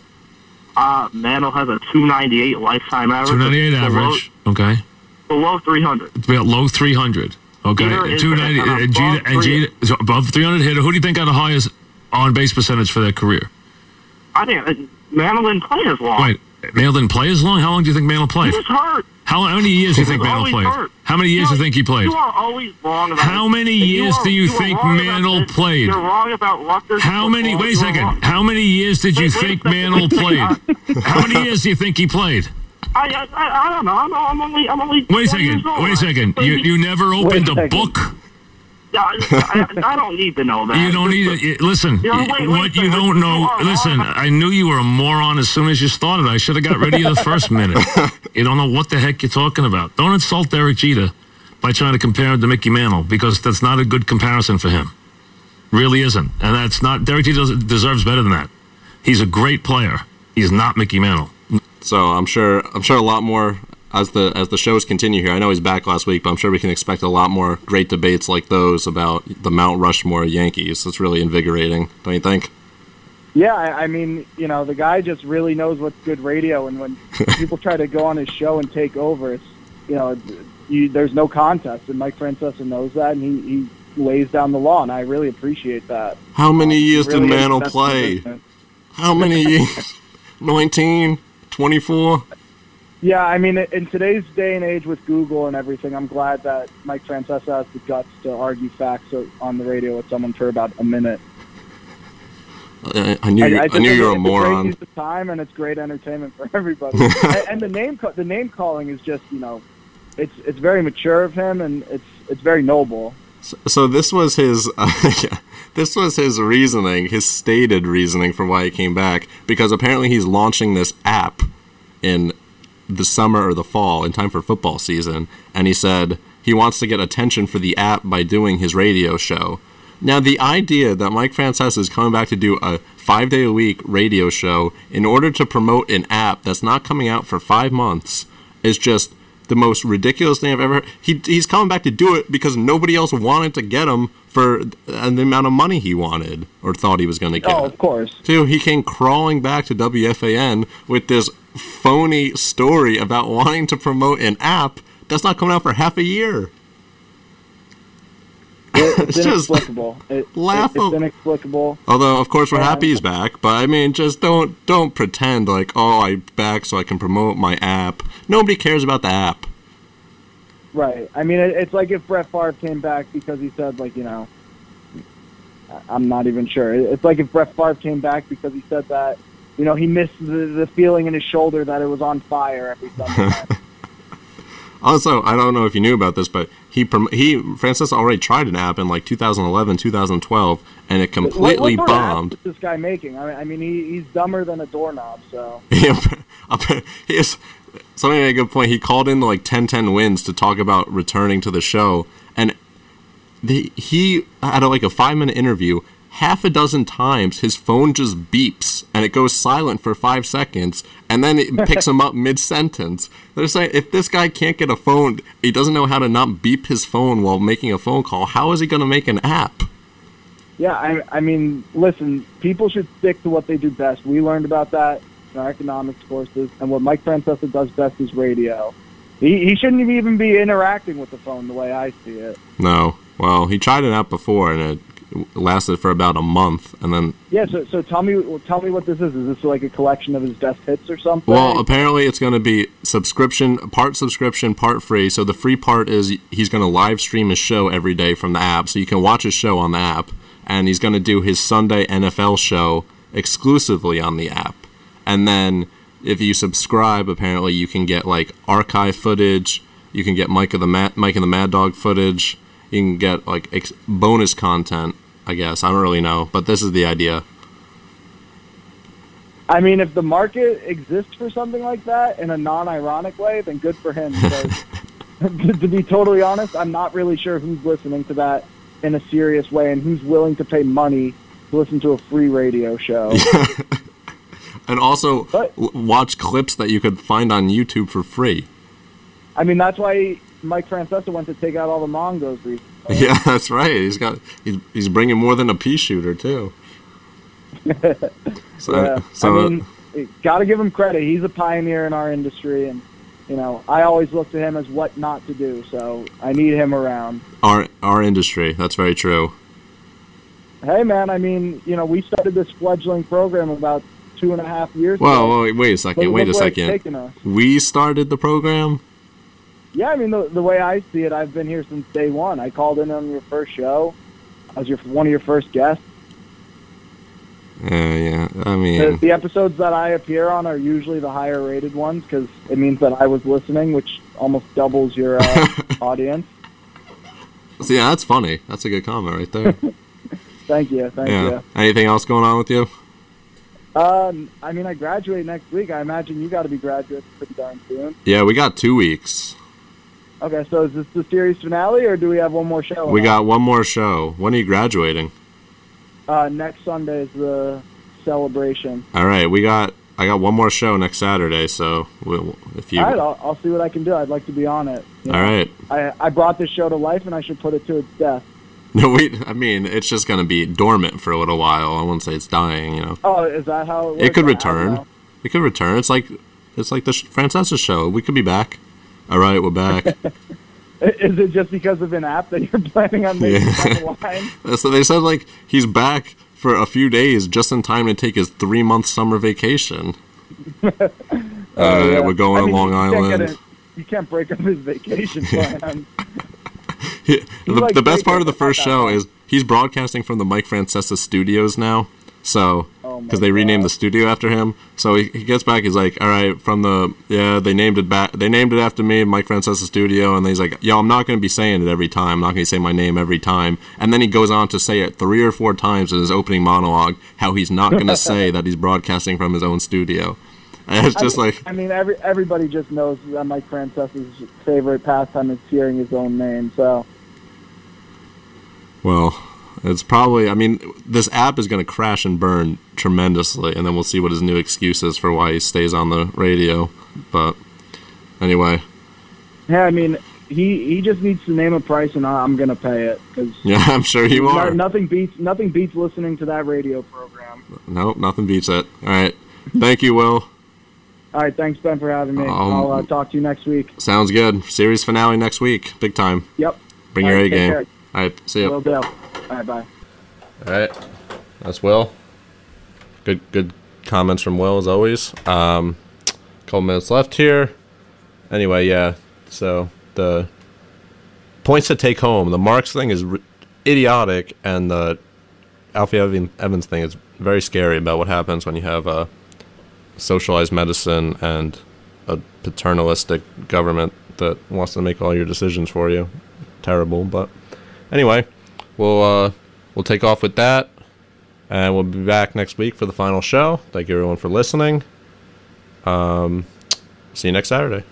Uh, Mantle has a two ninety-eight lifetime average. two ninety-eight Below- average. Okay. Below three hundred. It's about low three hundred. Okay. Jeter is two ninety. an Uh, above Jeter and three- Jeter so above three hundred hitter. Who do you think got the highest on base percentage for their career? I think uh, Mantle didn't play as long. Wait, Mantle didn't play as long. How long do you think Mantle He played? was hurt. How, how many years do you He think was Mantle always played? hurt. How many years do you think he played? You are always wrong about How it. many You years are- do you are think wrong about Mantle this. played? You're wrong about Rutgers. How many? football. Wait a You're second. wrong. How many years did you Wait, wait a think second, Mantle wait a second. played? How many years do you think he played? I, I, I, I don't know. I'm, I'm only, I'm only. Wait a twenty second. years old. Wait a second. You you never opened a second. book. Yeah, I, I, I don't need to know that. You don't need Just- it. You- Listen, Yeah, wait, wait what a you second. don't know. You are Listen, wrong. I knew you were a moron as soon as you started. I should have got rid of you the first minute. You don't know what the heck you're talking about. Don't insult Derek Jeter by trying to compare him to Mickey Mantle because that's not a good comparison for him. Really isn't. And that's not. Derek Jeter does- deserves better than that. He's a great player. He's not Mickey Mantle. So I'm sure I'm sure a lot more as the as the shows continue here. I know he's back last week, but I'm sure we can expect a lot more great debates like those about the Mount Rushmore Yankees. It's really invigorating, don't you think? Yeah, I I mean, you know, the guy just really knows what's good radio, and when people try to go on his show and take over, it's, you know, you, there's no contest, and Mike Francesa knows that, and he, he lays down the law, and I really appreciate that. How many years Really did Mantle invested play? in it. How many years? nineteen? twenty-four? Yeah, I mean, in today's day and age with Google and everything, I'm glad that Mike Francesa has the guts to argue facts on the radio with someone for about a minute. I, I knew you, I, just knew think you were a it's great moron. use of time, and it's great entertainment for everybody. and, and the name ca- the name calling is just, you know, it's it's very mature of him, and it's it's very noble. So, so this was his, uh, yeah, this was his reasoning, his stated reasoning for why he came back, because apparently he's launching this app in the summer or the fall in time for football season, and he said he wants to get attention for the app by doing his radio show. Now, the idea that Mike Francesa is coming back to do a five-day-a-week radio show in order to promote an app that's not coming out for five months is just the most ridiculous thing I've ever heard. He, he's coming back to do it because nobody else wanted to get him for the amount of money he wanted or thought he was going to get. Oh, of course. So he came crawling back to W F A N with this phony story about wanting to promote an app that's not coming out for half a year. It, it's, It's just inexplicable. It, laughable. It, it's inexplicable. Although, of course, we're Yeah. happy he's back. But I mean, just don't don't pretend like, oh, I'm back so I can promote my app. Nobody cares about the app. Right. I mean, it, it's like if Brett Favre came back because he said, like, you know, I- I'm not even sure. It- It's like if Brett Favre came back because he said that, you know, he missed the, the feeling in his shoulder that it was on fire every Sunday night. Also, I don't know if you knew about this, but he prom- he Francis already tried an app in like two thousand eleven, two thousand twelve, and it completely what, what sort of app bombed. is this guy making? I mean, I mean he, he's dumber than a doorknob, so. he is somebody made a good point. He called in like ten ten Wins to talk about returning to the show, and the, he had a, like a five minute interview. Half a dozen times his phone just beeps and it goes silent for five seconds and then it picks him up mid sentence. They're saying if this guy can't get a phone, he doesn't know how to not beep his phone while making a phone call. How is he going to make an app? Yeah, I, I mean, listen, people should stick to what they do best. We learned about that in our economics courses, and what Mike Francesa does best is radio. He, he shouldn't even be interacting with the phone the way I see it. No. Well, he tried an app before and it lasted for about a month, and then Yeah, so so tell me well, tell me what this is. Is this like a collection of his best hits or something? well, apparently it's going to be subscription, part subscription, part free. So the free part is he's going to live stream his show every day from the app, so you can watch his show on the app, and he's going to do his Sunday N F L show exclusively on the app. And then if you subscribe, apparently you can get like archive footage, you can get Mike of the Mad, Mike and the Mad Dog footage, you can get like ex- bonus content. I guess I don't really know, but this is the idea. I mean, if the market exists for something like that in a non-ironic way, then good for him. Because to, to be totally honest, I'm not really sure who's listening to that in a serious way and who's willing to pay money to listen to a free radio show. And also But- l- watch clips that you could find on YouTube for free. I mean, that's why Mike Francesa went to take out all the Mongos recently. Yeah, that's right. He's got he's he's bringing more than a pea shooter too. So, Yeah, so I mean, got to give him credit. He's a pioneer in our industry, and you know, I always look to him as what not to do. So I need him around. our our industry. That's very true. Hey, man, I mean, you know, we started this fledgling program about two and a half years Well, ago. wait, wait a second. Look- Wait a look where it's second. taken us. We started the program. Yeah, I mean, the, the way I see it, I've been here since day one. I called in on your first show. I was your one of your first guests. Uh, yeah, I The, mean, the episodes that I appear on are usually the higher rated ones because it means that I was listening, which almost doubles your uh, audience. so yeah, that's funny. That's a good comment right there. Thank you, thank yeah. you. Anything else going on with you? Um, I mean, I graduate next week. I imagine you got to be graduating pretty darn soon. Yeah, we got two weeks. Okay, so is this the series finale, or do we have one more show? We got one more show. When are you graduating? Uh, next Sunday is the celebration. All right, we got. I got one more show next Saturday. So we'll, if you. All right, I'll, I'll see what I can do. I'd like to be on it. You All know, right. I, I brought this show to life, and I should put it to its death. No, wait. I mean, it's just gonna be dormant for a little while. I wouldn't say it's dying. You know, Oh, is that how it works? it could I don't return. know. It could return. It's like, it's like the sh- Francesa show. We could be back. All right, we're back. Is it just because of an app that you're planning on making Yeah. on the line? So they said like he's back for a few days, just in time to take his three month summer vacation. uh, Oh, yeah. We're going I mean, to Long you can't get Island. a- you can't break up his vacation plan. He- the, like the best Jacob, part of the but not first that show long. is he's broadcasting from the Mike Francesa Studios now. So, Oh my because they renamed God. the studio after him, so he, he gets back. He's like, "All right, from the yeah, they named it back. They named it after me, Mike Francesa Studio." And then he's like, "Yo, I'm not going to be saying it every time. I'm not going to say my name every time." And then he goes on to say it three or four times in his opening monologue how he's not going to say that he's broadcasting from his own studio. And it's just I mean, like, I mean, every everybody just knows that Mike Francesa's favorite pastime is hearing his own name. So well, It's probably, I mean, this app is going to crash and burn tremendously, and then we'll see what his new excuse is for why he stays on the radio. But anyway. Yeah, I mean, he he just needs to name a price, and I'm going to pay it. Cause yeah, I'm sure you are. Nothing beats, nothing beats listening to that radio program. Nope, nothing beats it. All right. Thank you, Will. All right, thanks, Ben, for having me. Um, I'll uh, talk to you next week. Sounds good. Series finale next week. Big time. Yep. Bring All your right, A take game. care. All right, see you. Will do. All right, bye. All right, that's Will. Good, good comments from Will as always. Um, couple minutes left here. Anyway, yeah. So the points to take home. The Marks thing is r- idiotic, and the Alfie Evans thing is very scary about what happens when you have a socialized medicine and a paternalistic government that wants to make all your decisions for you. Terrible, but anyway, we'll uh, we'll take off with that, and we'll be back next week for the final show. Thank you everyone for listening. Um, see you next Saturday.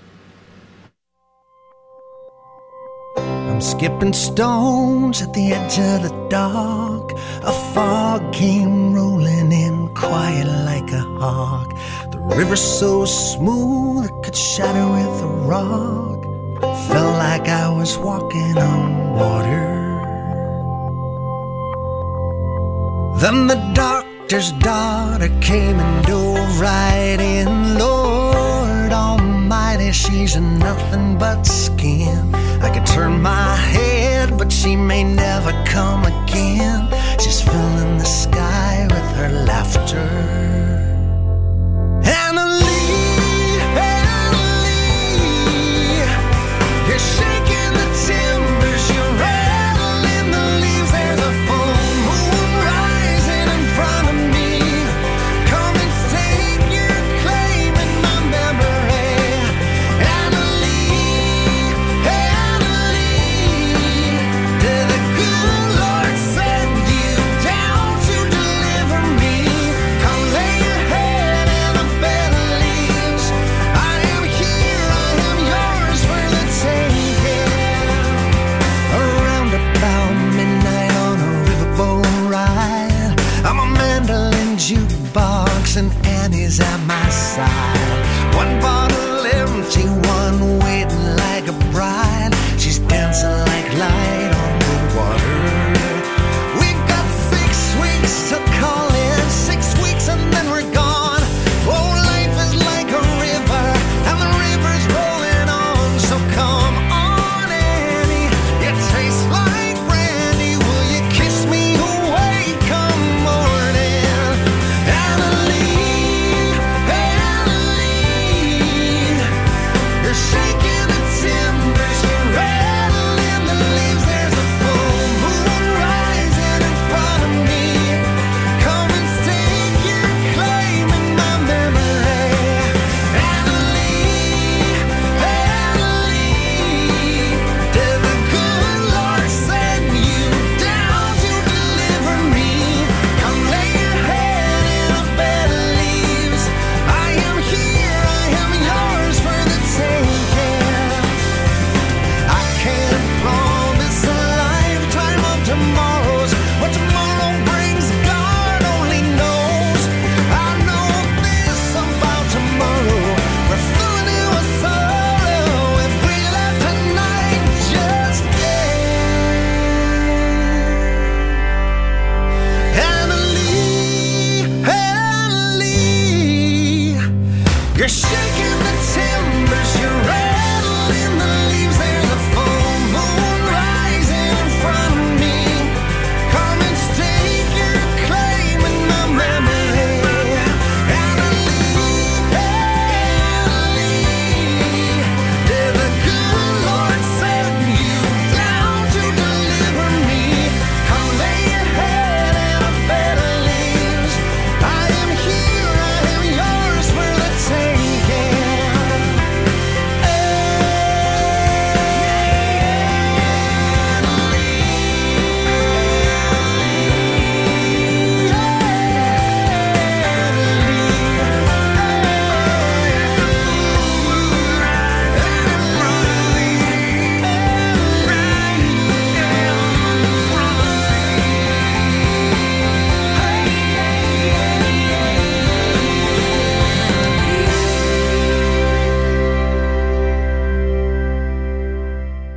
I'm skipping stones at the edge of the dark. A fog came rolling in, quiet like a hawk. The river so smooth it could shatter with a rock. Felt like I was walking on water. Then the doctor's daughter came and dove right in. Lord Almighty, she's nothing but skin. I could turn my head, but she may never come again. She's filling the sky with her laughter.